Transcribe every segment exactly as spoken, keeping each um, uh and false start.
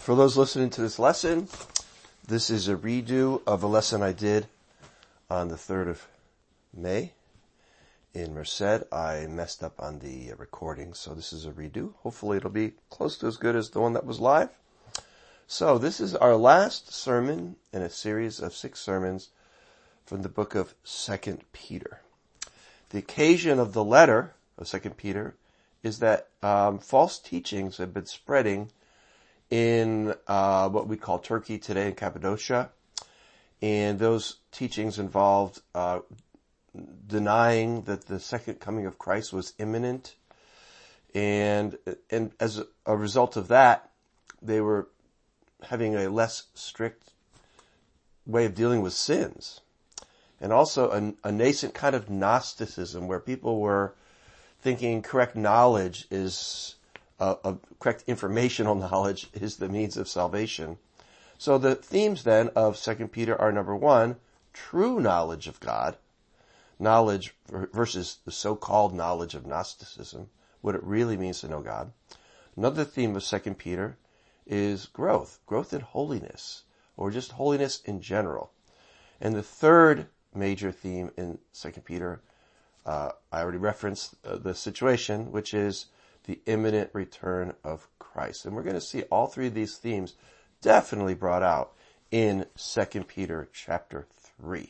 For those listening to this lesson, this is a redo of a lesson I did on the third of May in Merced. I messed up on the recording, so this is a redo. Hopefully it'll be close to as good as the one that was live. So this is our last sermon in a series of six sermons from the book of Second Peter. The occasion of the letter of Second Peter is that um, false teachings have been spreading in uh, what we call Turkey today, in Cappadocia. And those teachings involved uh, denying that the second coming of Christ was imminent. And, and as a result of that, they were having a less strict way of dealing with sins. And also a, a nascent kind of Gnosticism where people were thinking correct knowledge is, uh, uh, correct informational knowledge is the means of salvation. So the themes then of Second Peter are, number one, true knowledge of God, knowledge versus the so-called knowledge of Gnosticism, what it really means to know God. Another theme of Second Peter is growth, growth in holiness, or just holiness in general. And the third major theme in Second Peter, uh, I already referenced uh, the situation, which is the imminent return of Christ. And we're going to see all three of these themes definitely brought out in Second Peter chapter three.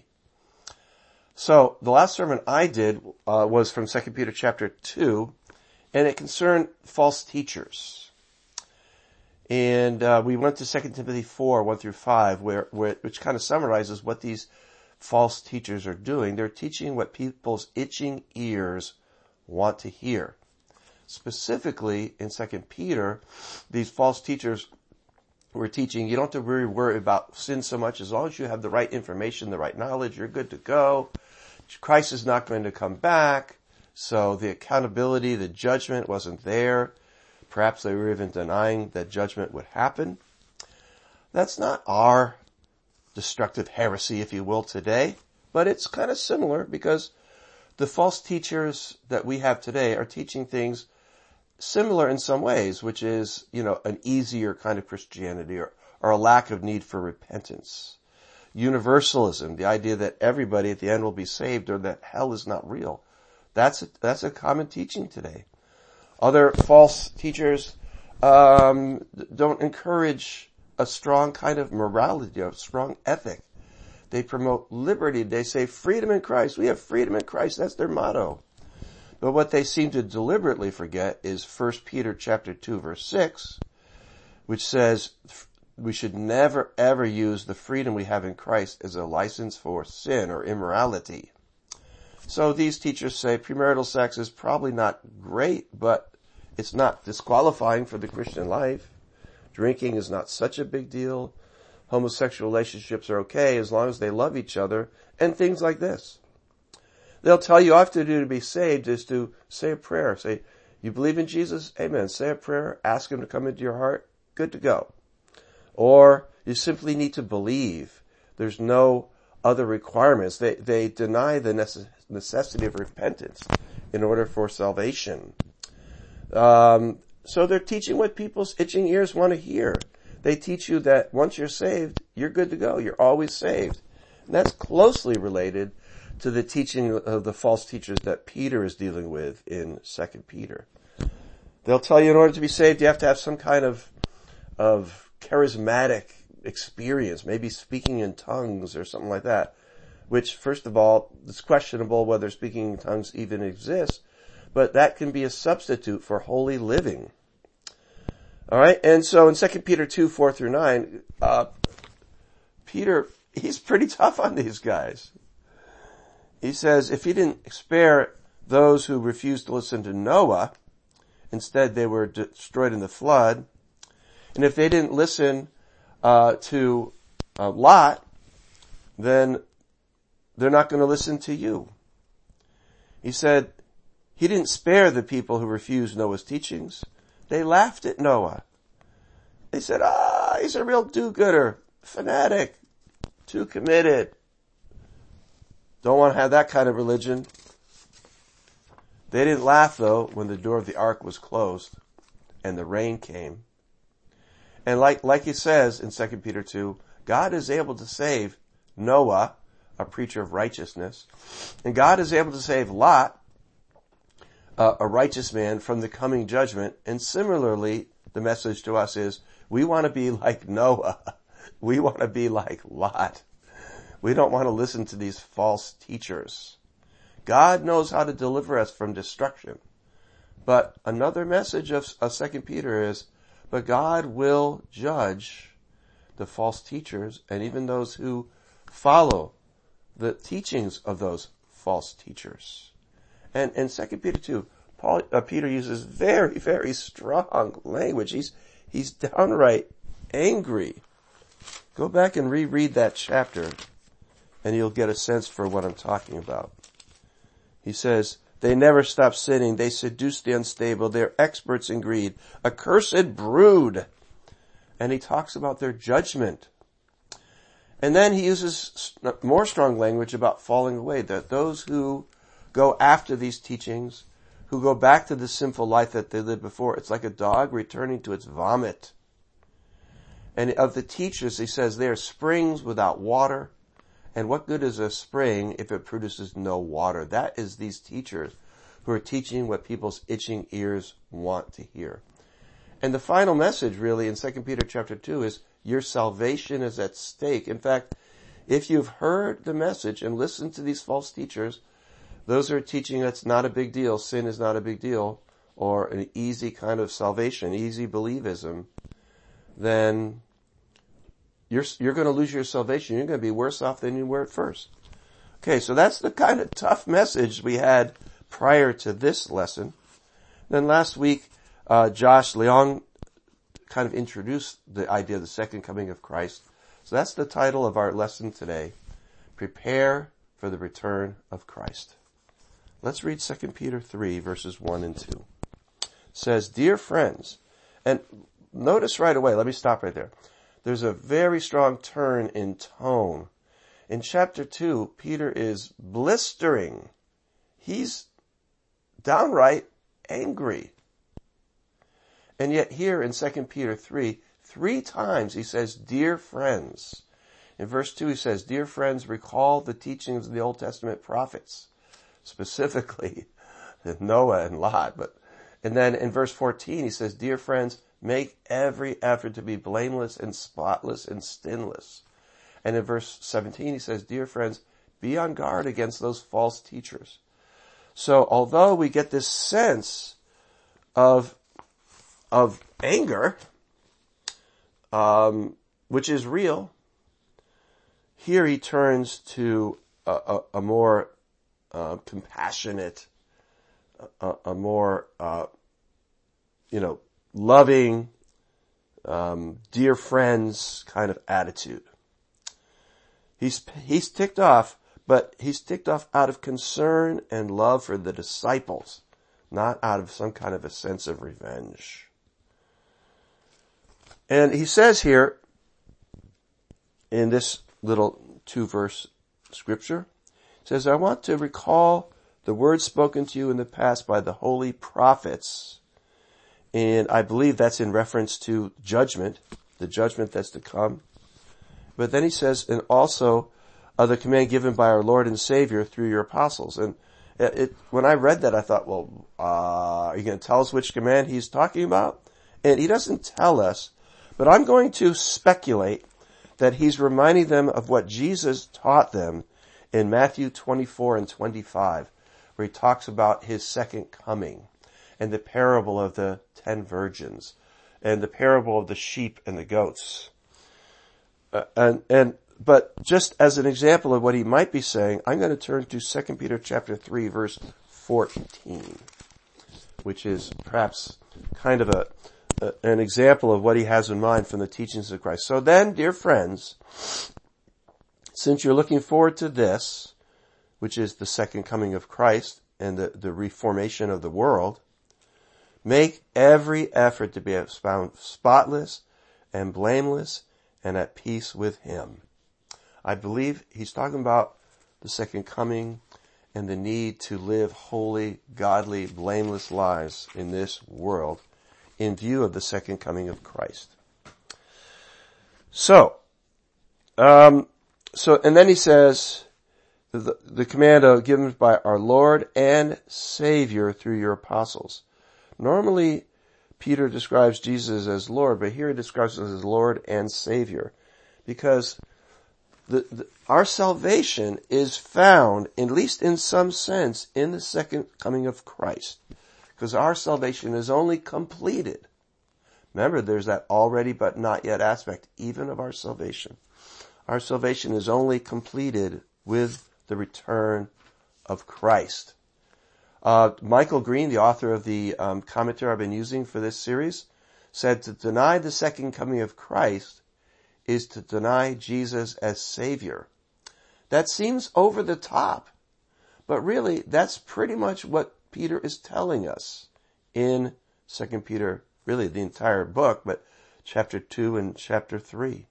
So the last sermon I did uh, was from Second Peter chapter two, and it concerned false teachers. And uh, we went to Second Timothy four, one through five, where, where which kind of summarizes what these false teachers are doing. They're teaching what people's itching ears want to hear. Specifically, in Second Peter, these false teachers were teaching you don't have to really worry about sin so much. As long as you have the right information, the right knowledge, you're good to go. Christ is not going to come back. So the accountability, the judgment wasn't there. Perhaps they were even denying that judgment would happen. That's not our destructive heresy, if you will, today. But it's kind of similar because the false teachers that we have today are teaching things similar in some ways, which is, you know, an easier kind of Christianity or, or a lack of need for repentance. Universalism, the idea that everybody at the end will be saved or that hell is not real. That's a, that's a common teaching today. Other false teachers um, don't encourage a strong kind of morality, a strong ethic. They promote liberty. They say freedom in Christ. We have freedom in Christ. That's their motto. But what they seem to deliberately forget is First Peter chapter two, verse six, which says we should never ever use the freedom we have in Christ as a license for sin or immorality. So these teachers say premarital sex is probably not great, but it's not disqualifying for the Christian life. Drinking is not such a big deal. Homosexual relationships are okay as long as they love each other, and things like this. They'll tell you all you have to do to be saved is to say a prayer. Say, you believe in Jesus? Amen. Say a prayer. Ask him to come into your heart. Good to go. Or you simply need to believe. There's no other requirements. They, they deny the necess- necessity of repentance in order for salvation. Um, so they're teaching what people's itching ears want to hear. They teach you that once you're saved, you're good to go. You're always saved. And that's closely related to the teaching of the false teachers that Peter is dealing with in Second Peter. They'll tell you in order to be saved, you have to have some kind of, of charismatic experience, maybe speaking in tongues or something like that, which, first of all, it's questionable whether speaking in tongues even exists, but that can be a substitute for holy living. All right, and so in Second Peter two, four through nine, uh, Peter, he's pretty tough on these guys. He says, if he didn't spare those who refused to listen to Noah, instead they were destroyed in the flood, and if they didn't listen uh, to uh, Lot, then they're not going to listen to you. He said, he didn't spare the people who refused Noah's teachings. They laughed at Noah. They said, ah, he's a real do-gooder, fanatic, too committed. Don't want to have that kind of religion. They didn't laugh, though, when the door of the ark was closed and the rain came. And like, like he says in Second Peter two, God is able to save Noah, a preacher of righteousness, and God is able to save Lot, uh, a righteous man, from the coming judgment. And similarly, the message to us is, we want to be like Noah. We want to be like Lot. We don't want to listen to these false teachers. God knows how to deliver us from destruction. But another message of, of Second Peter is, but God will judge the false teachers and even those who follow the teachings of those false teachers. And in Second Peter two, Paul, uh, Peter uses very, very strong language. He's, he's downright angry. Go back and reread that chapter and you'll get a sense for what I'm talking about. He says, they never stop sinning. They seduce the unstable. They're experts in greed. A cursed brood. And he talks about their judgment. And then he uses more strong language about falling away, that those who go after these teachings, who go back to the sinful life that they lived before, it's like a dog returning to its vomit. And of the teachers, he says, they are springs without water. And what good is a spring if it produces no water? That is these teachers who are teaching what people's itching ears want to hear. And the final message really in Second Peter chapter two is your salvation is at stake. In fact, if you've heard the message and listened to these false teachers, those who are teaching that's not a big deal, sin is not a big deal, or an easy kind of salvation, easy believism, then You're, you're going to lose your salvation. You're going to be worse off than you were at first. Okay, so that's the kind of tough message we had prior to this lesson. Then last week, uh, Josh Leong kind of introduced the idea of the second coming of Christ. So that's the title of our lesson today. Prepare for the return of Christ. Let's read Second Peter three, verses one and two. It says, dear friends, and notice right away, let me stop right there. There's a very strong turn in tone. In chapter two, Peter is blistering. He's downright angry. And yet here in Second Peter three, three times he says, dear friends. In verse two he says, dear friends, recall the teachings of the Old Testament prophets, specifically Noah and Lot. But, and then in verse fourteen he says, dear friends, make every effort to be blameless and spotless and sinless. And in verse seventeen he says, dear friends, be on guard against those false teachers. So although we get this sense of, of anger, um, which is real, here he turns to a, a, a more uh, compassionate, a, a more, uh, you know, loving, um, dear friends kind of attitude. He's, he's ticked off, but he's ticked off out of concern and love for the disciples, not out of some kind of a sense of revenge. And he says here, in this little two-verse scripture, he says, I want to recall the words spoken to you in the past by the holy prophets. And I believe that's in reference to judgment, the judgment that's to come. But then he says, and also uh, the command given by our Lord and Savior through your apostles. And it, it, when I read that, I thought, well, uh, are you going to tell us which command he's talking about? And he doesn't tell us, but I'm going to speculate that he's reminding them of what Jesus taught them in Matthew twenty-four and twenty-five, where he talks about his second coming, and the parable of the ten virgins, and the parable of the sheep and the goats. Uh, and, and, but just as an example of what he might be saying, I'm going to turn to Second Peter chapter three, verse fourteen, which is perhaps kind of a, a, an example of what he has in mind from the teachings of Christ. So then, dear friends, since you're looking forward to this, which is the second coming of Christ and the, the reformation of the world, make every effort to be found spotless and blameless and at peace with him. I believe he's talking about the second coming and the need to live holy, godly, blameless lives in this world in view of the second coming of Christ. So, um, so, and then he says, the, the command given by our Lord and Savior through your apostles. Normally, Peter describes Jesus as Lord, but here he describes us as Lord and Savior. Because the, the, our salvation is found, at least in some sense, in the second coming of Christ. Because our salvation is only completed. Remember, there's that already but not yet aspect, even of our salvation. Our salvation is only completed with the return of Christ. Uh, Michael Green, the author of the um, commentary I've been using for this series, said to deny the second coming of Christ is to deny Jesus as Savior. That seems over the top, but really that's pretty much what Peter is telling us in Second Peter, really the entire book, but chapter two and chapter three.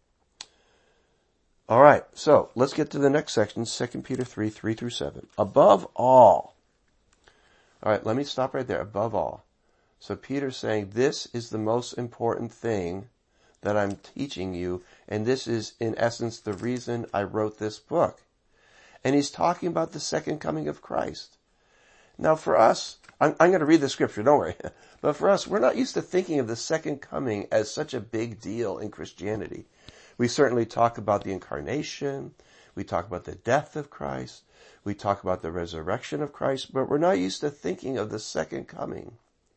All right, so let's get to the next section, Second Peter three, three through seven. Above all, all right, let me stop right there. Above all. So Peter's saying this is the most important thing that I'm teaching you, and this is in essence the reason I wrote this book. And he's talking about the second coming of Christ. Now for us, I'm, I'm going to read the scripture, don't worry. But for us, we're not used to thinking of the second coming as such a big deal in Christianity. We certainly talk about the incarnation. We talk about the death of Christ. We talk about the resurrection of Christ, but we're not used to thinking of the second coming.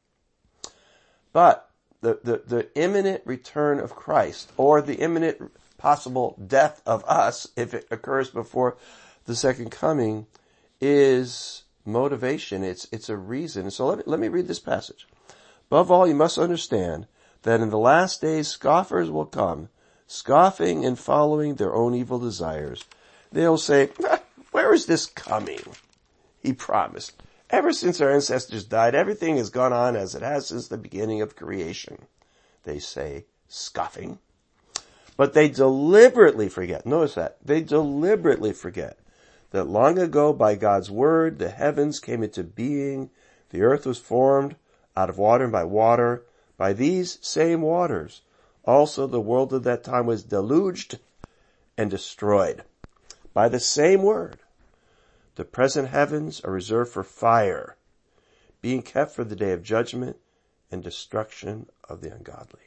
But the, the, the imminent return of Christ, or the imminent possible death of us, if it occurs before the second coming, is motivation. It's, it's a reason. So let me, let me read this passage. Above all, you must understand that in the last days scoffers will come, scoffing and following their own evil desires. They'll say, where is this coming? He promised. Ever since our ancestors died, everything has gone on as it has since the beginning of creation. They say, scoffing. But they deliberately forget. Notice that. They deliberately forget that long ago by God's word, the heavens came into being. The earth was formed out of water and by water. By these same waters, also the world of that time was deluged and destroyed. By the same word, the present heavens are reserved for fire, being kept for the day of judgment and destruction of the ungodly.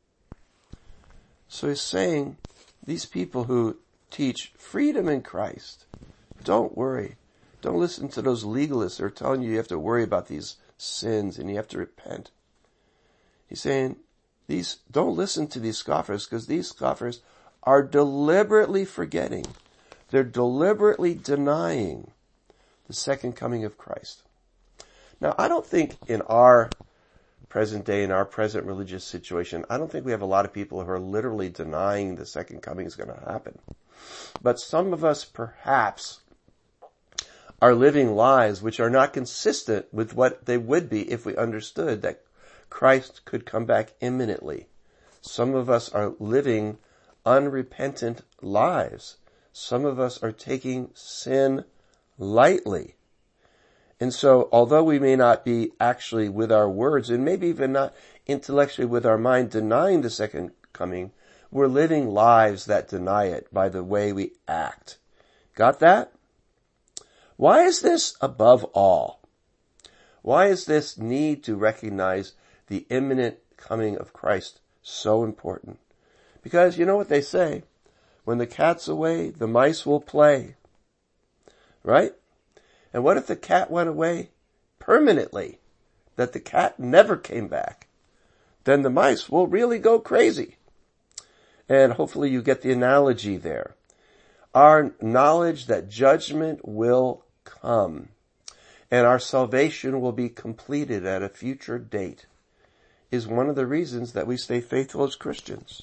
So he's saying, these people who teach freedom in Christ, don't worry. Don't listen to those legalists who are telling you you have to worry about these sins and you have to repent. He's saying, these, don't listen to these scoffers, because these scoffers are deliberately forgetting. They're deliberately denying the second coming of Christ. Now, I don't think in our present day, in our present religious situation, I don't think we have a lot of people who are literally denying the second coming is going to happen. But some of us perhaps are living lives which are not consistent with what they would be if we understood that Christ could come back imminently. Some of us are living unrepentant lives. Some of us are taking sin lightly. And so, although we may not be actually with our words, and maybe even not intellectually with our mind denying the second coming, we're living lives that deny it by the way we act. Got that? Why is this above all? Why is this need to recognize the imminent coming of Christ so important? Because you know what they say, when the cat's away, the mice will play. Right? And what if the cat went away permanently? That the cat never came back? Then the mice will really go crazy. And hopefully you get the analogy there. Our knowledge that judgment will come and our salvation will be completed at a future date is one of the reasons that we stay faithful as Christians.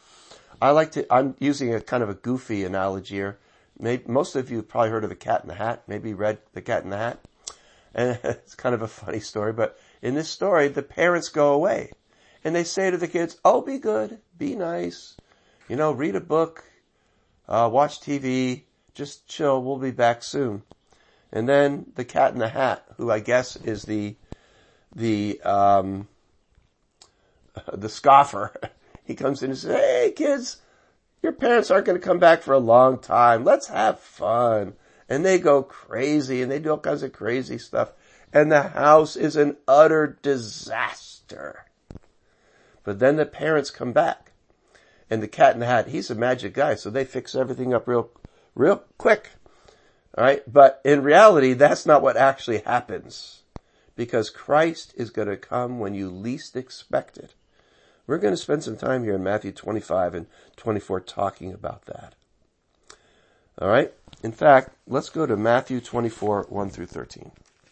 I like to, I'm using a kind of a goofy analogy here. Maybe, most of you have probably heard of the Cat in the Hat, maybe read The Cat in the Hat. And it's kind of a funny story, but in this story, the parents go away and they say to the kids, oh, be good, be nice, you know, read a book, uh, watch T V, just chill, we'll be back soon. And then the Cat in the Hat, who I guess is the, the, um, the scoffer, he comes in and says, hey kids, your parents aren't going to come back for a long time. Let's have fun. And they go crazy and they do all kinds of crazy stuff. And the house is an utter disaster. But then the parents come back. And the Cat in the Hat, he's a magic guy, so they fix everything up real, real quick. Alright? But in reality, that's not what actually happens. Because Christ is going to come when you least expect it. We're going to spend some time here in Matthew twenty-five and twenty-four talking about that. Alright? In fact, let's go to Matthew twenty-four, one through thirteen.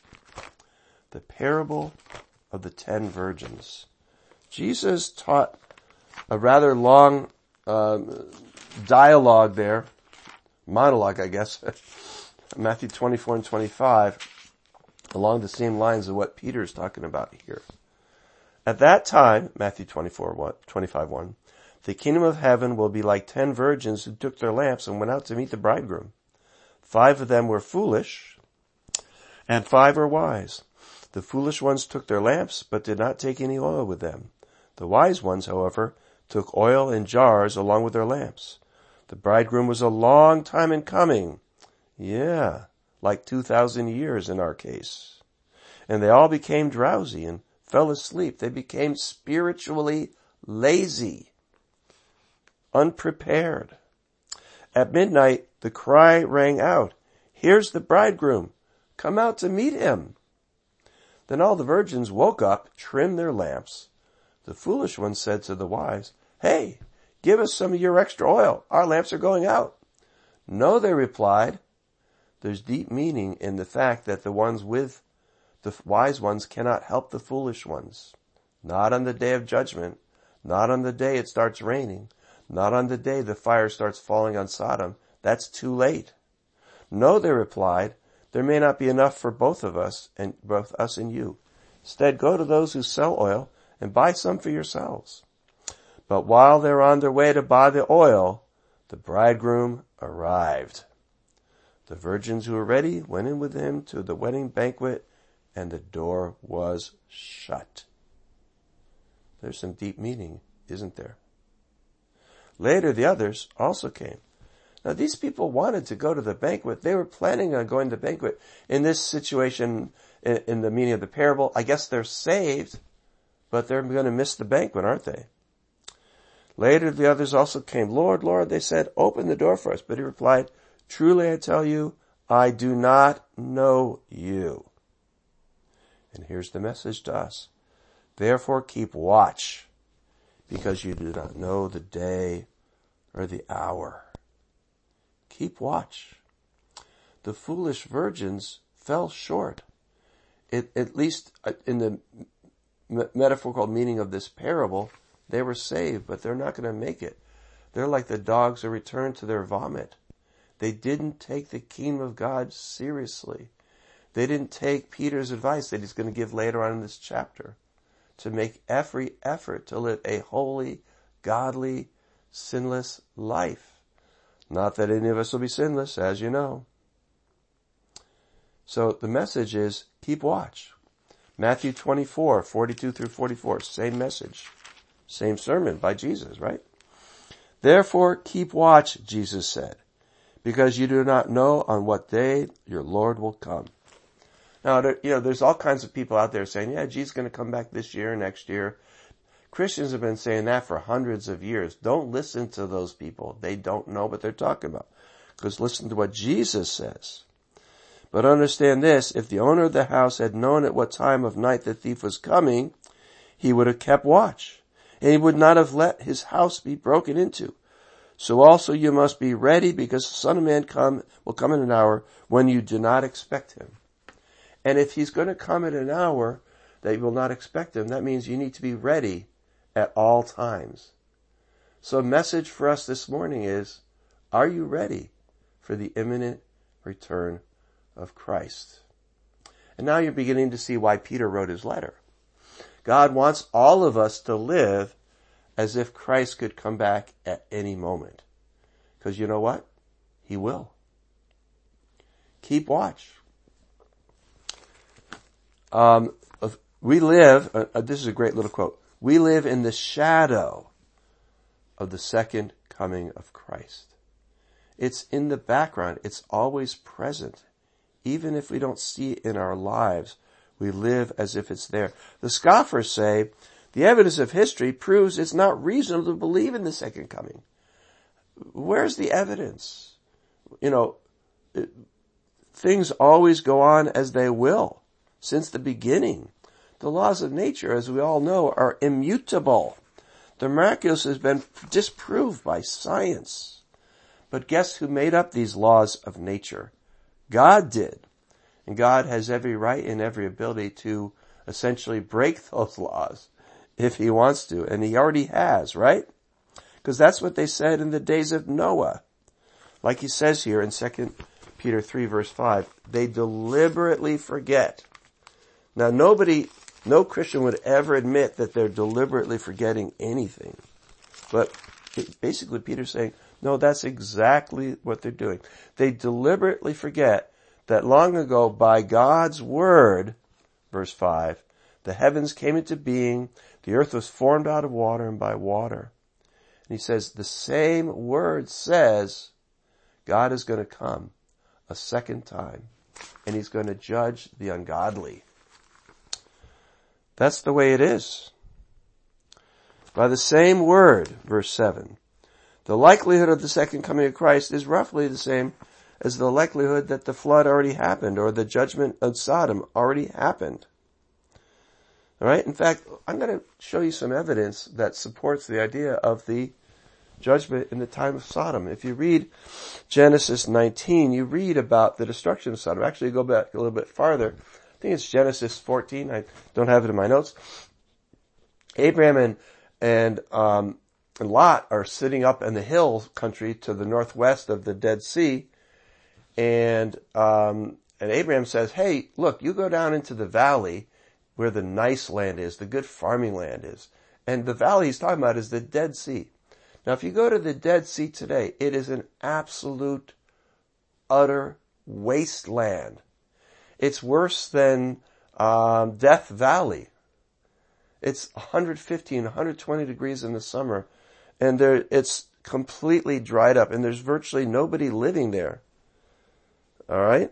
The parable of the ten virgins. Jesus taught a rather long um, dialogue there, monologue I guess, Matthew twenty-four and twenty-five, along the same lines of what Peter is talking about here. At that time, Matthew twenty-four, twenty-five, one, the kingdom of heaven will be like ten virgins who took their lamps and went out to meet the bridegroom. Five of them were foolish, and five were wise. The foolish ones took their lamps, but did not take any oil with them. The wise ones, however, took oil in jars along with their lamps. The bridegroom was a long time in coming. Yeah, like two thousand years in our case. And they all became drowsy and fell asleep. They became spiritually lazy, unprepared. At midnight, the cry rang out, here's the bridegroom. Come out to meet him. Then all the virgins woke up, trimmed their lamps. The foolish ones said to the wise, hey, give us some of your extra oil. Our lamps are going out. No, they replied. There's deep meaning in the fact that the ones with the wise ones cannot help the foolish ones. Not on the day of judgment. Not on the day it starts raining. Not on the day the fire starts falling on Sodom. That's too late. No, they replied. There may not be enough for both of us and both us and you. Instead, go to those who sell oil and buy some for yourselves. But while they're on their way to buy the oil, the bridegroom arrived. The virgins who were ready went in with him to the wedding banquet, and the door was shut. There's some deep meaning, isn't there? Later, the others also came. Now, these people wanted to go to the banquet. They were planning on going to the banquet. In this situation, in, in the meaning of the parable, I guess they're saved, but they're going to miss the banquet, aren't they? Later, the others also came. Lord, Lord, they said, open the door for us. But he replied, truly, I tell you, I do not know you. And here's the message to us. Therefore, keep watch, because you do not know the day or the hour. Keep watch. The foolish virgins fell short. It, at least in the me- metaphorical meaning of this parable, they were saved, but they're not going to make it. They're like the dogs who return to their vomit. They didn't take the kingdom of God seriously. They didn't take Peter's advice that he's going to give later on in this chapter to make every effort to live a holy, godly, sinless life. Not that any of us will be sinless, as you know. So the message is, keep watch. Matthew twenty-four, forty-two through forty-four, same message. Same sermon by Jesus, right? Therefore, keep watch, Jesus said, because you do not know on what day your Lord will come. Now, there, you know, there's all kinds of people out there saying, yeah, Jesus is going to come back this year, next year. Christians have been saying that for hundreds of years. Don't listen to those people. They don't know what they're talking about. Because listen to what Jesus says. But understand this, if the owner of the house had known at what time of night the thief was coming, he would have kept watch, and he would not have let his house be broken into. So also you must be ready, because the Son of Man come will come in an hour when you do not expect him. And if he's going to come at an hour that you will not expect him, that means you need to be ready at all times. So a message for us this morning is, are you ready for the imminent return of Christ? And now you're beginning to see why Peter wrote his letter. God wants all of us to live as if Christ could come back at any moment. Because you know what? He will. Keep watch. Um, we live, uh, this is a great little quote, we live in the shadow of the second coming of Christ. It's in the background. It's always present. Even if we don't see it in our lives, we live as if it's there. The scoffers say, the evidence of history proves it's not reasonable to believe in the second coming. Where's the evidence? You know, it, things always go on as they will since the beginning. The laws of nature, as we all know, are immutable. The miraculous has been disproved by science. But guess who made up these laws of nature? God did. And God has every right and every ability to essentially break those laws if he wants to. And he already has, right? Because that's what they said in the days of Noah. Like he says here in Second Peter three verse five, they deliberately forget. Now nobody, no Christian would ever admit that they're deliberately forgetting anything. But basically Peter's saying, no, that's exactly what they're doing. They deliberately forget that long ago by God's word, verse five, the heavens came into being, the earth was formed out of water and by water. And he says the same word says God is going to come a second time and he's going to judge the ungodly. That's the way it is. By the same word, verse seven, the likelihood of the second coming of Christ is roughly the same as the likelihood that the flood already happened or the judgment of Sodom already happened. All right? In fact, I'm going to show you some evidence that supports the idea of the judgment in the time of Sodom. If you read Genesis nineteen, you read about the destruction of Sodom. Actually, go back a little bit farther. I think it's Genesis fourteen. I don't have it in my notes. Abraham and, and, um, and Lot are sitting up in the hill country to the northwest of the Dead Sea. And, um, and Abraham says, hey, look, you go down into the valley where the nice land is, the good farming land is. And the valley he's talking about is the Dead Sea. Now, if you go to the Dead Sea today, it is an absolute, utter wasteland. It's worse than, um, Death Valley. It's one hundred fifteen, one hundred twenty degrees in the summer. And there, it's completely dried up and there's virtually nobody living there. All right?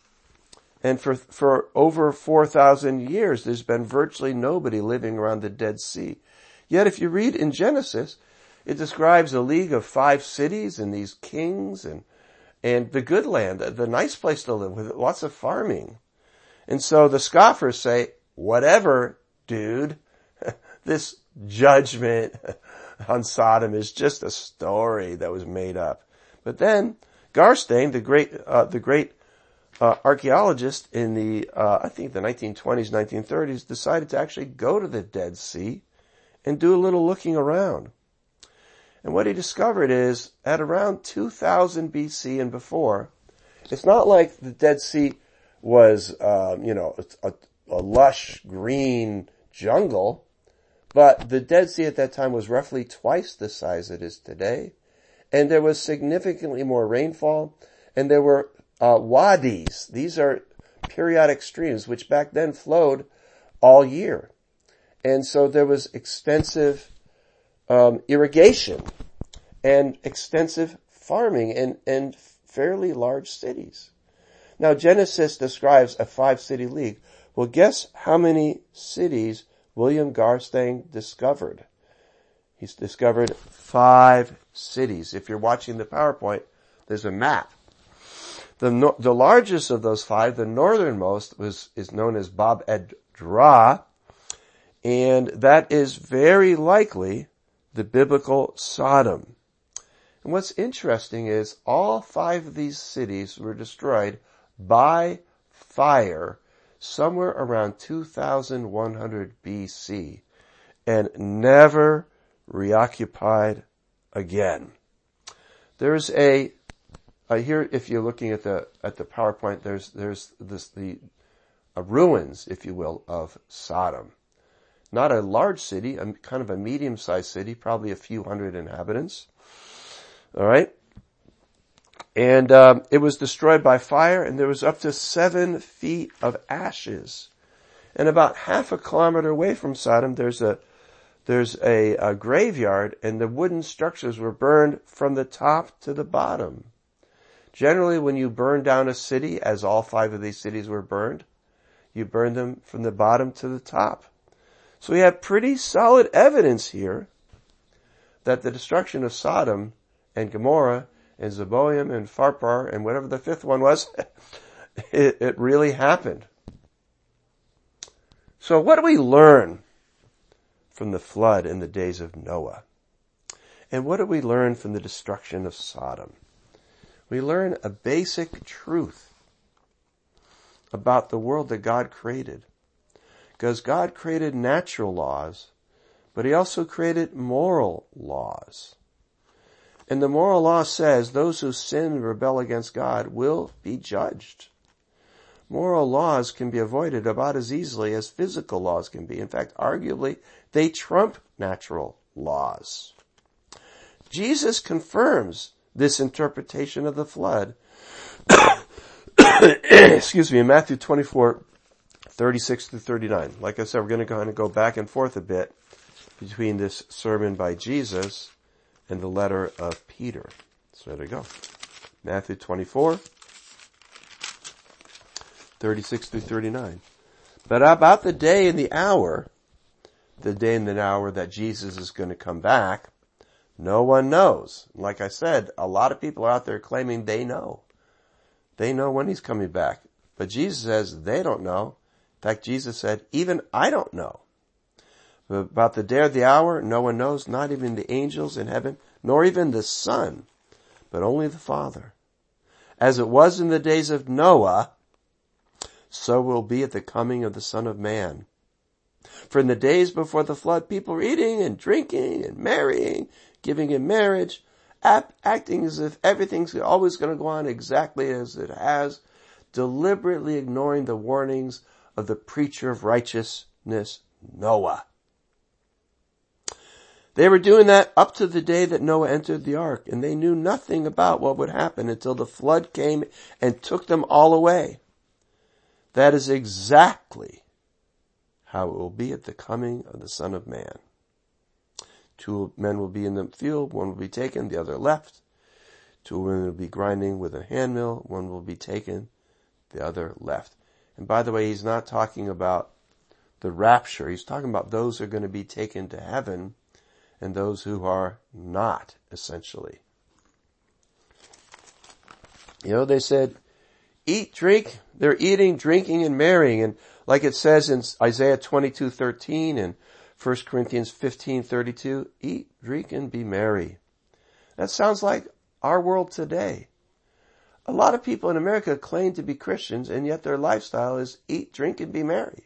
And for, for over four thousand years, there's been virtually nobody living around the Dead Sea. Yet if you read in Genesis, it describes a league of five cities and these kings and, and the good land, the nice place to live with lots of farming. And so the scoffers say, whatever, dude, this judgment on Sodom is just a story that was made up. But then Garstein, the great, uh, the great, uh, archaeologist in the, uh, I think the nineteen twenties, nineteen thirties, decided to actually go to the Dead Sea and do a little looking around. And what he discovered is at around two thousand B C and before, it's not like the Dead Sea was, um, you know, a, a lush green jungle, but the Dead Sea at that time was roughly twice the size it is today. And there was significantly more rainfall, and there were uh, wadis. These are periodic streams, which back then flowed all year. And so there was extensive um, irrigation and extensive farming in, in fairly large cities. Now, Genesis describes a five-city league. Well, guess how many cities William Garstein discovered? He's discovered five cities. If you're watching the PowerPoint, there's a map. The no, the largest of those five, the northernmost, was is known as Bab Edra, and that is very likely the biblical Sodom. And what's interesting is all five of these cities were destroyed by fire somewhere around two thousand one hundred B C and never reoccupied again. There's a, uh, here if you're looking at the, at the PowerPoint, there's, there's this, the, uh, ruins, if you will, of Sodom. Not a large city, a kind of a medium-sized city, probably a few hundred inhabitants. Alright? And, um, it was destroyed by fire and there was up to seven feet of ashes. And about half a kilometer away from Sodom, there's a, there's a, a graveyard, and the wooden structures were burned from the top to the bottom. Generally, when you burn down a city, as all five of these cities were burned, you burn them from the bottom to the top. So we have pretty solid evidence here that the destruction of Sodom and Gomorrah and Zeboim and Pharpar and whatever the fifth one was, it, it really happened. So what do we learn from the flood in the days of Noah? And what do we learn from the destruction of Sodom? We learn a basic truth about the world that God created. Because God created natural laws, but he also created moral laws. And the moral law says those who sin and rebel against God will be judged. Moral laws can be avoided about as easily as physical laws can be. In fact, arguably, they trump natural laws. Jesus confirms this interpretation of the flood. Excuse me, in Matthew twenty-four, thirty-six through thirty-nine. Like I said, we're going to kind of go back and forth a bit between this sermon by Jesus and the letter of Peter. So there you go. Matthew twenty-four, thirty-six through thirty-nine. But about the day and the hour, the day and the hour that Jesus is going to come back, no one knows. Like I said, a lot of people are out there claiming they know. They know when he's coming back. But Jesus says they don't know. In fact, Jesus said, even I don't know. But about the day or the hour, no one knows, not even the angels in heaven, nor even the Son, but only the Father. As it was in the days of Noah, so will be at the coming of the Son of Man. For in the days before the flood, people were eating and drinking and marrying, giving in marriage, ap- acting as if everything's always going to go on exactly as it has, deliberately ignoring the warnings of the preacher of righteousness, Noah. They were doing that up to the day that Noah entered the ark, and they knew nothing about what would happen until the flood came and took them all away. That is exactly how it will be at the coming of the Son of Man. Two men will be in the field, one will be taken, the other left. Two women will be grinding with a handmill, one will be taken, the other left. And by the way, he's not talking about the rapture. He's talking about those who are going to be taken to heaven and those who are not, essentially. You know, they said, eat, drink. They're eating, drinking, and marrying. And like it says in Isaiah twenty-two thirteen and First Corinthians fifteen thirty-two, eat, drink, and be merry. That sounds like our world today. A lot of people in America claim to be Christians, and yet their lifestyle is eat, drink, and be merry.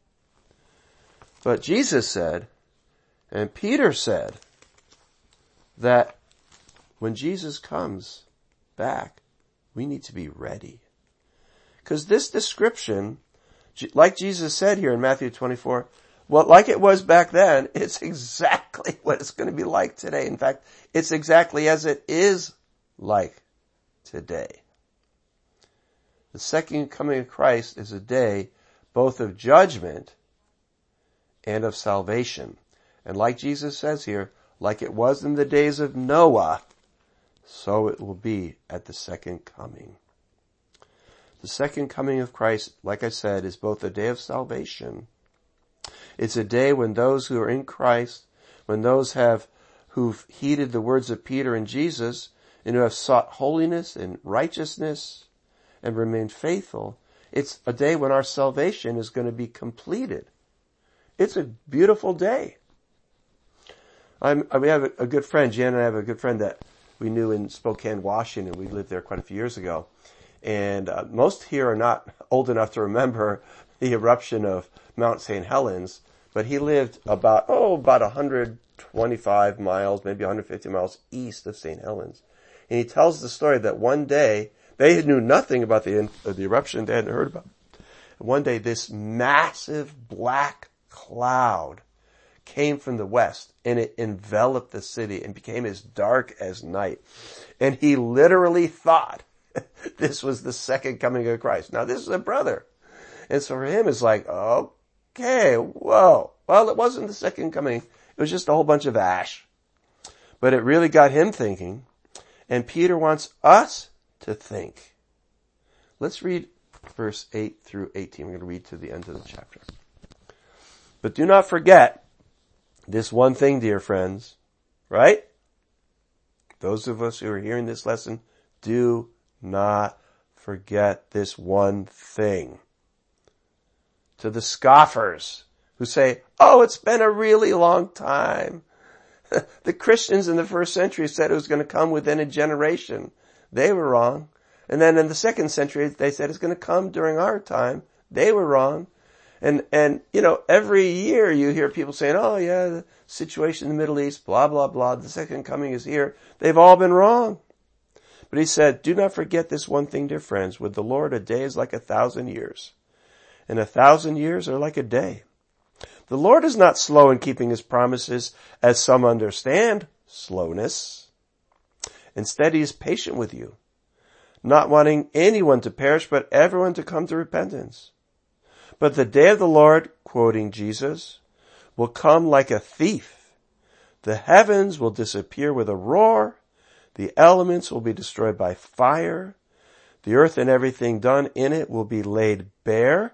But Jesus said, and Peter said, that when Jesus comes back, we need to be ready. Because this description, like Jesus said here in Matthew twenty-four, well, like it was back then, it's exactly what it's going to be like today. In fact, it's exactly as it is like today. The second coming of Christ is a day both of judgment and of salvation. And like Jesus says here, like it was in the days of Noah, so it will be at the second coming. The second coming of Christ, like I said, is both a day of salvation. It's a day when those who are in Christ, when those have who've heeded the words of Peter and Jesus, and who have sought holiness and righteousness and remained faithful, it's a day when our salvation is going to be completed. It's a beautiful day. I'm, we have a, a good friend, Jan and I have a good friend that we knew in Spokane, Washington. We lived there quite a few years ago. And uh, most here are not old enough to remember the eruption of Mount Saint Helens, but he lived about, oh, about one hundred twenty-five miles, maybe one hundred fifty miles east of Saint Helens. And he tells the story that one day, they knew nothing about the, uh, the eruption, they hadn't heard about it. One day, this massive black cloud came from the west, and it enveloped the city and became as dark as night. And he literally thought this was the second coming of Christ. Now, this is a brother. And so for him, it's like, okay, whoa. Well, it wasn't the second coming. It It was just a whole bunch of ash. But it really got him thinking, and Peter wants us to think. Let's read verse eight through eighteen. We're going to read to the end of the chapter. But do not forget this one thing, dear friends, right? Those of us who are hearing this lesson, do not forget this one thing. To the scoffers who say, oh, it's been a really long time. The Christians in the first century said it was going to come within a generation. They were wrong. And then in the second century, they said it's going to come during our time. They were wrong. And, and, you know, every year you hear people saying, oh yeah, the situation in the Middle East, blah, blah, blah, the second coming is here. They've all been wrong. But he said, do not forget this one thing, dear friends. With the Lord, a day is like a thousand years, and a thousand years are like a day. The Lord is not slow in keeping his promises, as some understand slowness. Instead, he is patient with you, not wanting anyone to perish, but everyone to come to repentance. But the day of the Lord, quoting Jesus, will come like a thief. The heavens will disappear with a roar. The elements will be destroyed by fire. The earth and everything done in it will be laid bare.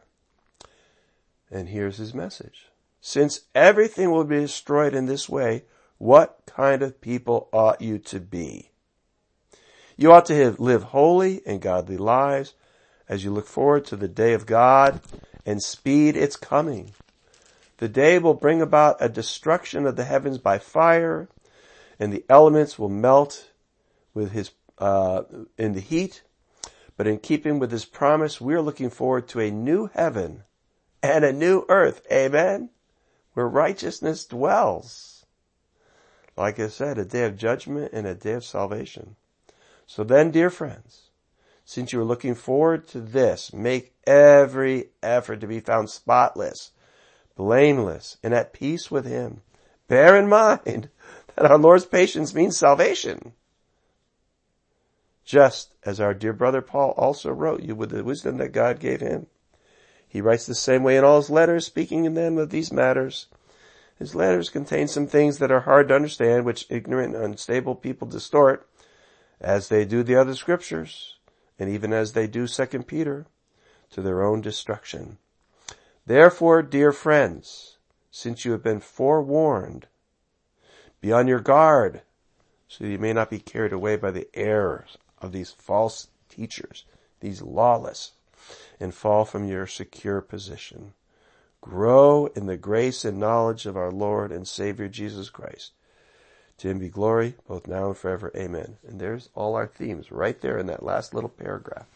And here's his message. Since everything will be destroyed in this way, what kind of people ought you to be? You ought to have, live holy and godly lives as you look forward to the day of God and speed its coming. The day will bring about a destruction of the heavens by fire, and the elements will melt with his, uh, in the heat. But in keeping with his promise, we are looking forward to a new heaven and a new earth. Amen. Where righteousness dwells. Like I said, a day of judgment and a day of salvation. So then, dear friends, since you are looking forward to this, make every effort to be found spotless, blameless, and at peace with him. Bear in mind that our Lord's patience means salvation. Just as our dear brother Paul also wrote you with the wisdom that God gave him. He writes the same way in all his letters, speaking in them of these matters. His letters contain some things that are hard to understand, which ignorant and unstable people distort, as they do the other scriptures, and even as they do Second Peter, to their own destruction. Therefore, dear friends, since you have been forewarned, be on your guard, so that you may not be carried away by the errors of these false teachers, these lawless, and fall from your secure position. Grow in the grace and knowledge of our Lord and Savior Jesus Christ. To him be glory, both now and forever. Amen. And there's all our themes right there in that last little paragraph.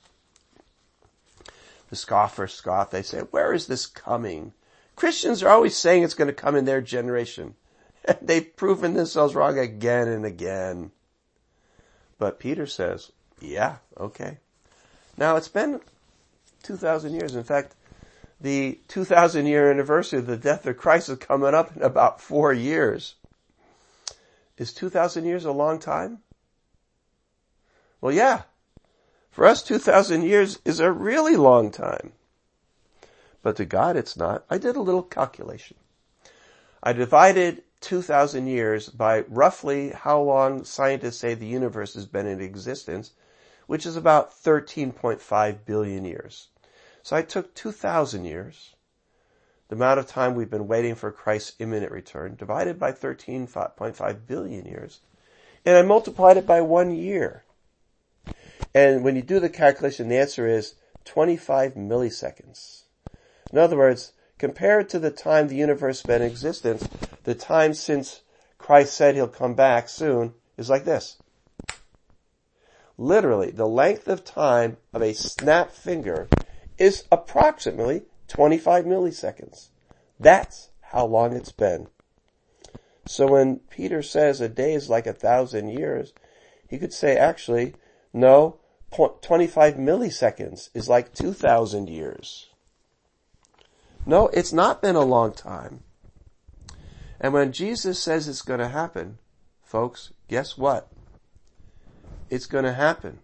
The scoffers scoff. They say, where is this coming? Christians are always saying it's going to come in their generation. And they've proven themselves wrong again and again. But Peter says, yeah, okay. Now it's been two thousand years. In fact, the two thousand year anniversary of the death of Christ is coming up in about four years. Is two thousand years a long time? Well, yeah. For us, two thousand years is a really long time. But to God, it's not. I did a little calculation. I divided two thousand years by roughly how long scientists say the universe has been in existence, which is about thirteen point five billion years. So I took two thousand years, the amount of time we've been waiting for Christ's imminent return, divided by thirteen point five billion years, and I multiplied it by one year. And when you do the calculation, the answer is twenty-five milliseconds. In other words, compared to the time the universe has been in existence, the time since Christ said he'll come back soon is like this. Literally, the length of time of a snap finger is approximately twenty-five milliseconds. That's how long it's been. So when Peter says a day is like a thousand years, he could say actually, no, twenty-five milliseconds is like two thousand years. No, it's not been a long time. And when Jesus says it's going to happen, folks, guess what? It's going to happen.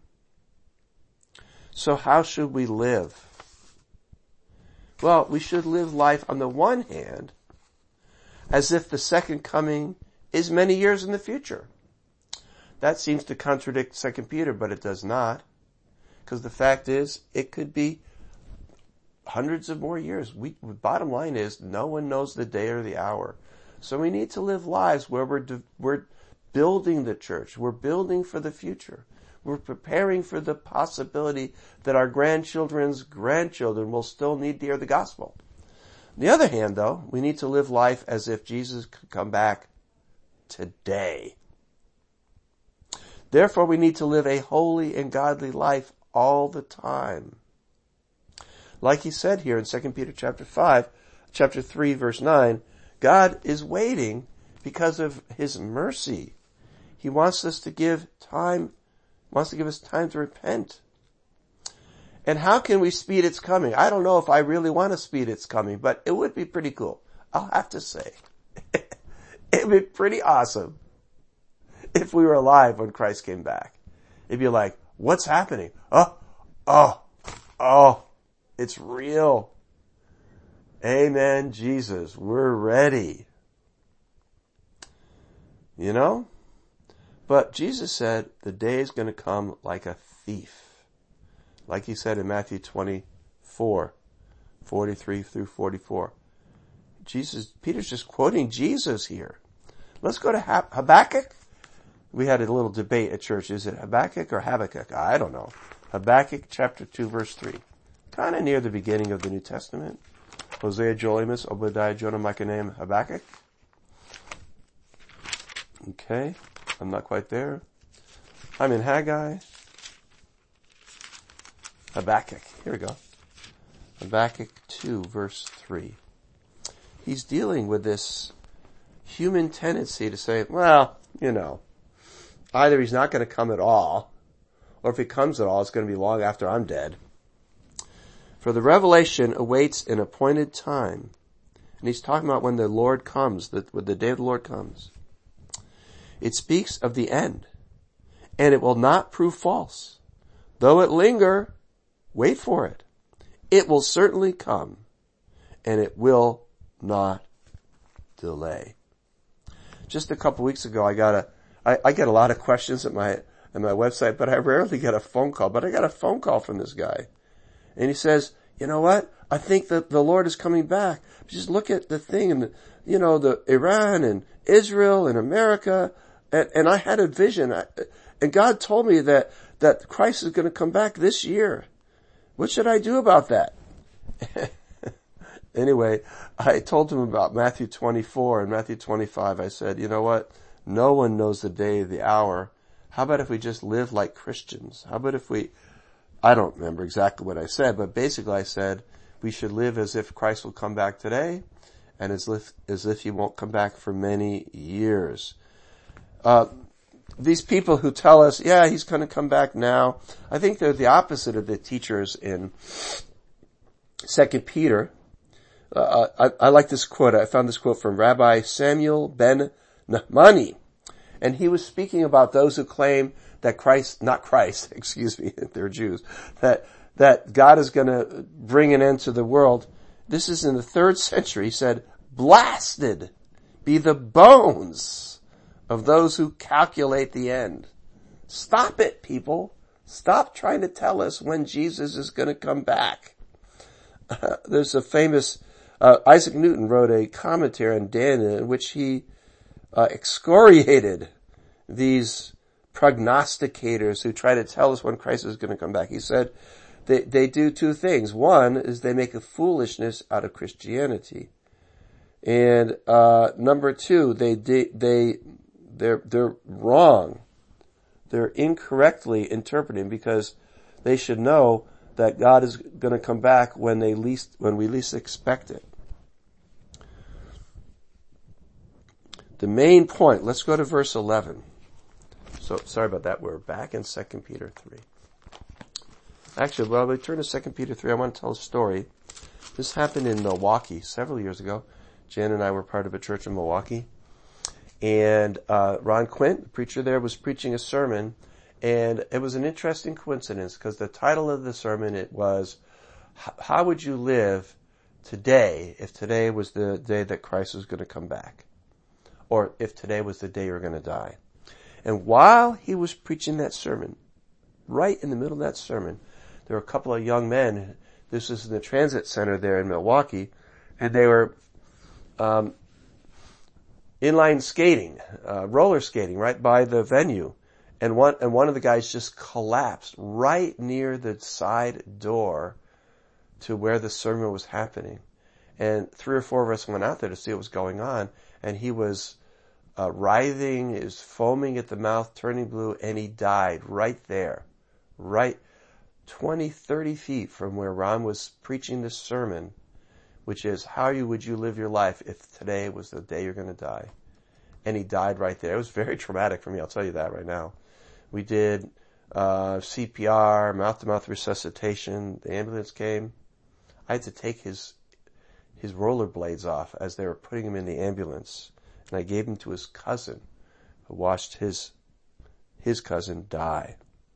So how should we live? Well, we should live life on the one hand as if the second coming is many years in the future. That seems to contradict Second Peter, but it does not. Because the fact is, it could be hundreds of more years. We, bottom line is, no one knows the day or the hour. So we need to live lives where we're, we're building the church. We're building for the future. We're preparing for the possibility that our grandchildren's grandchildren will still need to hear the gospel. On the other hand, though, we need to live life as if Jesus could come back today. Therefore, we need to live a holy and godly life all the time. Like he said here in Second Peter chapter five, chapter three, verse nine, God is waiting because of his mercy. He wants us to give time, wants to give us time to repent. And how can we speed its coming? I don't know if I really want to speed its coming, but it would be pretty cool. I'll have to say. It would be pretty awesome if we were alive when Christ came back. It'd be like, what's happening? Oh, oh, oh, it's real. Amen, Jesus. We're ready. You know? But Jesus said the day is going to come like a thief. Like he said in Matthew twenty-four, forty-three through forty-four. Jesus, Peter's just quoting Jesus here. Let's go to Habakkuk. We had a little debate at church. Is it Habakkuk or Habakkuk? I don't know. Habakkuk chapter two, verse three. Kind of near the beginning of the New Testament. Hosea, Joel, Amos, Obadiah, Jonah, Micah, Nahum, Habakkuk. Okay. I'm not quite there. I'm in Haggai. Habakkuk. Here we go. Habakkuk two, verse three. He's dealing with this human tendency to say, well, you know, either he's not going to come at all, or if he comes at all, it's going to be long after I'm dead. For the revelation awaits an appointed time. And he's talking about when the Lord comes, the, when the day of the Lord comes. It speaks of the end, and it will not prove false. Though it linger, wait for it. It will certainly come, and it will not delay. Just a couple weeks ago, I got a, I, I get a lot of questions at my, at my website, but I rarely get a phone call. But I got a phone call from this guy. And he says, you know what? I think that the Lord is coming back. Just look at the thing and, the, you know, the Iran and Israel and America. And, and I had a vision. I, and God told me that, that Christ is going to come back this year. What should I do about that? Anyway, I told him about Matthew twenty-four and Matthew twenty-five. I said, you know what? No one knows the day, the hour. How about if we just live like Christians? How about if we, I don't remember exactly what I said, but basically I said we should live as if Christ will come back today and as if, as if he won't come back for many years. Uh, these people who tell us, yeah, he's going to come back now, I think they're the opposite of the teachers in Second Peter. Uh, I, I like this quote. I found this quote from Rabbi Samuel ben Nahmani. And he was speaking about those who claim that Christ, not Christ, excuse me, they're Jews, that, that God is going to bring an end to the world. This is in the third century. He said, blasted be the bones of those who calculate the end. Stop it, people. Stop trying to tell us when Jesus is going to come back. Uh, there's a famous, uh, Isaac Newton wrote a commentary on Daniel in which he uh, excoriated these prognosticators who try to tell us when Christ is going to come back. He said they, they do two things. One is they make a foolishness out of Christianity. And, uh, number two, they, they, they, they're, they're wrong. They're incorrectly interpreting because they should know that God is going to come back when they least, when we least expect it. The main point, let's go to verse eleven. So, sorry about that. We're back in Second Peter three. Actually, while we turn to Second Peter three, I want to tell a story. This happened in Milwaukee several years ago. Jan and I were part of a church in Milwaukee. And, uh, Ron Quint, the preacher there, was preaching a sermon. And it was an interesting coincidence because the title of the sermon, it was, how would you live today, if today was the day that Christ was going to come back, or if today was the day you were going to die. And while he was preaching that sermon, right in the middle of that sermon, there were a couple of young men. This was in the transit center there in Milwaukee, and they were um, inline skating, uh, roller skating right by the venue. And one, and one of the guys just collapsed right near the side door to where the sermon was happening. And three or four of us went out there to see what was going on, and he was uh, writhing, he was foaming at the mouth, turning blue, and he died right there, right twenty, thirty feet from where Ron was preaching this sermon, which is, how you, would you live your life if today was the day you're going to die? And he died right there. It was very traumatic for me, I'll tell you that right now. We did uh, C P R, mouth-to-mouth resuscitation. The ambulance came. I had to take his his rollerblades off as they were putting him in the ambulance, and I gave him to his cousin, who watched his his cousin die.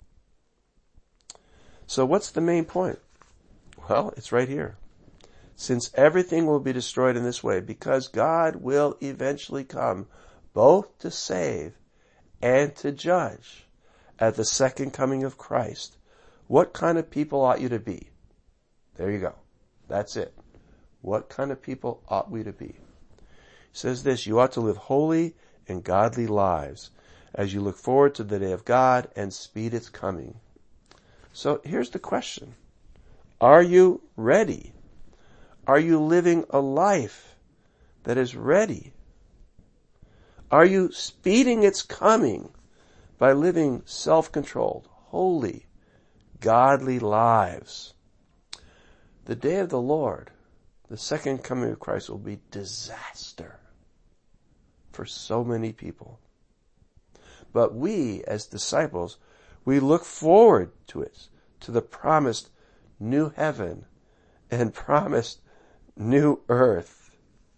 So what's the main point? Well, it's right here. Since everything will be destroyed in this way, because God will eventually come both to save and to judge at the second coming of Christ, what kind of people ought you to be? There you go. That's it. What kind of people ought we to be? He says this, you ought to live holy and godly lives as you look forward to the day of God and speed its coming. So here's the question. Are you ready? Are you living a life that is ready? Are you speeding its coming by living self-controlled, holy, godly lives? The day of the Lord, the second coming of Christ, will be disaster for so many people. But we, as disciples, we look forward to it, to the promised new heaven and promised new earth.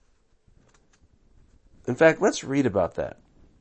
In fact, let's read about that.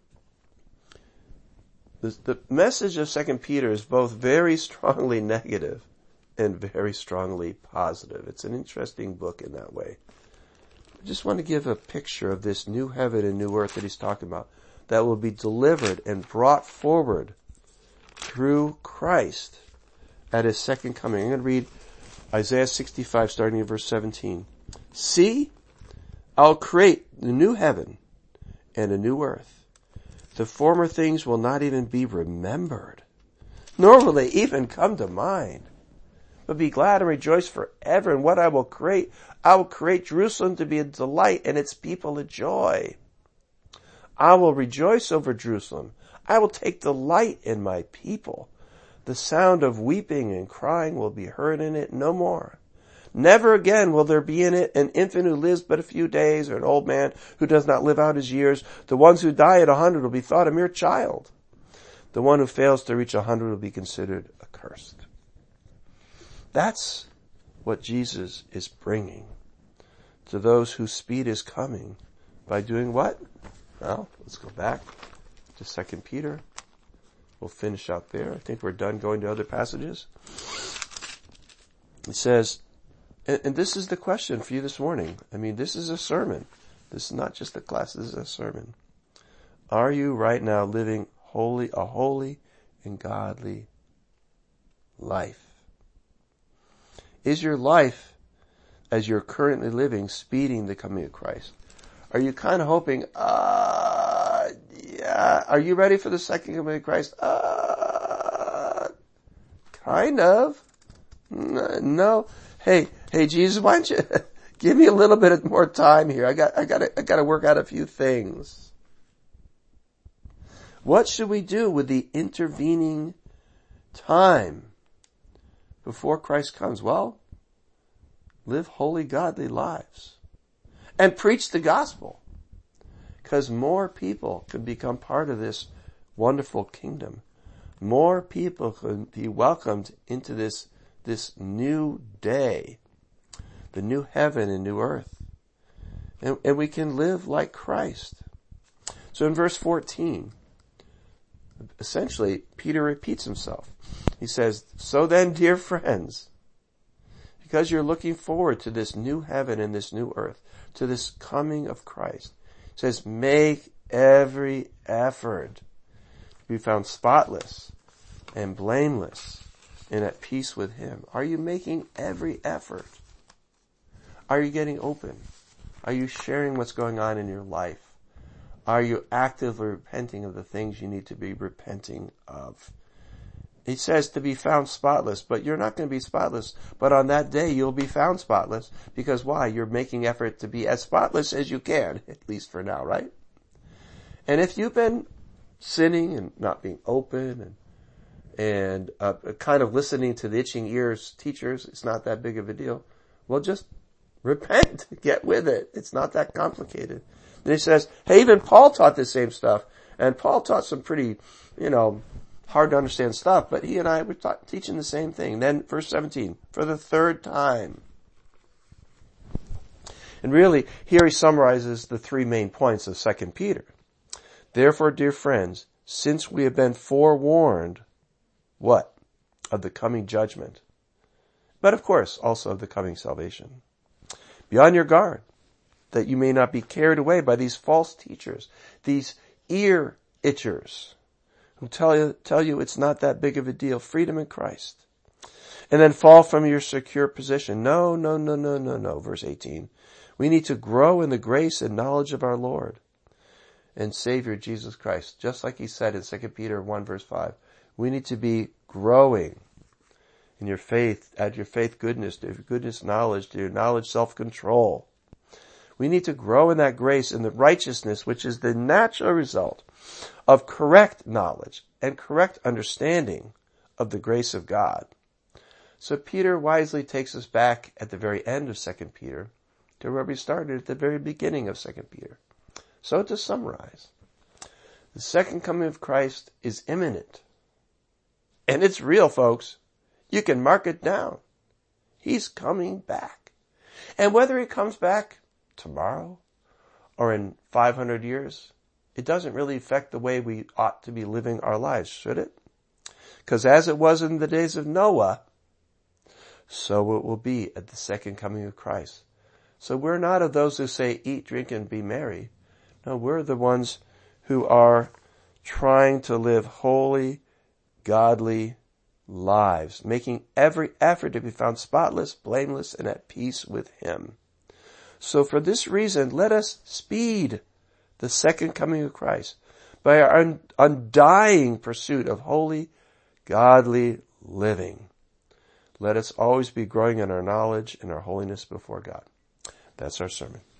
The, the message of Second Peter is both very strongly negative and very strongly positive. It's an interesting book in that way. I just want to give a picture of this new heaven and new earth that he's talking about, that will be delivered and brought forward through Christ at his second coming. I'm going to read Isaiah sixty-five, starting in verse seventeen. See, I'll create the new heaven and a new earth. The former things will not even be remembered, nor will they even come to mind. But be glad and rejoice forever in what I will create. I will create Jerusalem to be a delight and its people a joy. I will rejoice over Jerusalem. I will take delight in my people. The sound of weeping and crying will be heard in it no more. Never again will there be in it an infant who lives but a few days, or an old man who does not live out his years. The ones who die at a hundred will be thought a mere child. The one who fails to reach a hundred will be considered accursed. That's what Jesus is bringing to those whose speed is coming by doing what? Well, let's go back to Second Peter. We'll finish out there. I think we're done going to other passages. It says, and, and this is the question for you this morning. I mean, this is a sermon. This is not just a class. This is a sermon. Are you right now living holy, a holy and godly life? Is your life, as you're currently living, speeding the coming of Christ? Are you kind of hoping, uh, yeah, are you ready for the second coming of Christ? Uh, kind of. No. Hey, hey, Jesus, why don't you give me a little bit more time here? I got, I got to, I got to work out a few things. What should we do with the intervening time before Christ comes? Well, live holy, godly lives and preach the gospel, because more people can become part of this wonderful kingdom. More people can be welcomed into this, this new day, the new heaven and new earth. And, and we can live like Christ. So in verse fourteen, essentially, Peter repeats himself. He says, so then, dear friends, because you're looking forward to this new heaven and this new earth, to this coming of Christ. It says, make every effort to be found spotless and blameless and at peace with Him. Are you making every effort? Are you getting open? Are you sharing what's going on in your life? Are you actively repenting of the things you need to be repenting of? He says to be found spotless, but you're not going to be spotless. But on that day, you'll be found spotless. Because why? You're making effort to be as spotless as you can, at least for now, right? And if you've been sinning and not being open and and uh, kind of listening to the itching ears teachers, it's not that big of a deal. Well, just repent. Get with it. It's not that complicated. And he says, hey, even Paul taught the same stuff. And Paul taught some pretty, you know, hard to understand stuff, but he and I were taught, teaching the same thing. Then verse seventeen, for the third time. And really, here he summarizes the three main points of Second Peter. Therefore, dear friends, since we have been forewarned, what? Of the coming judgment. But of course, also of the coming salvation. Be on your guard, that you may not be carried away by these false teachers, these ear itchers, who tell you, tell you it's not that big of a deal, freedom in Christ. And then fall from your secure position. No, no, no, no, no, no. Verse eighteen. We need to grow in the grace and knowledge of our Lord and Savior Jesus Christ. Just like he said in Second Peter one verse five. We need to be growing in your faith, add your faith goodness, to your goodness knowledge, to your knowledge self-control. We need to grow in that grace and the righteousness, which is the natural result of correct knowledge and correct understanding of the grace of God. So Peter wisely takes us back at the very end of Second Peter to where we started at the very beginning of Second Peter. So to summarize, the second coming of Christ is imminent. And it's real, folks. You can mark it down. He's coming back. And whether he comes back tomorrow or in five hundred years, it doesn't really affect the way we ought to be living our lives, should it? Because as it was in the days of Noah, so it will be at the second coming of Christ. So we're not of those who say, eat, drink, and be merry. No, we're the ones who are trying to live holy, godly lives, making every effort to be found spotless, blameless, and at peace with Him. So for this reason, let us speed the second coming of Christ by our undying pursuit of holy, godly living. Let us always be growing in our knowledge and our holiness before God. That's our sermon.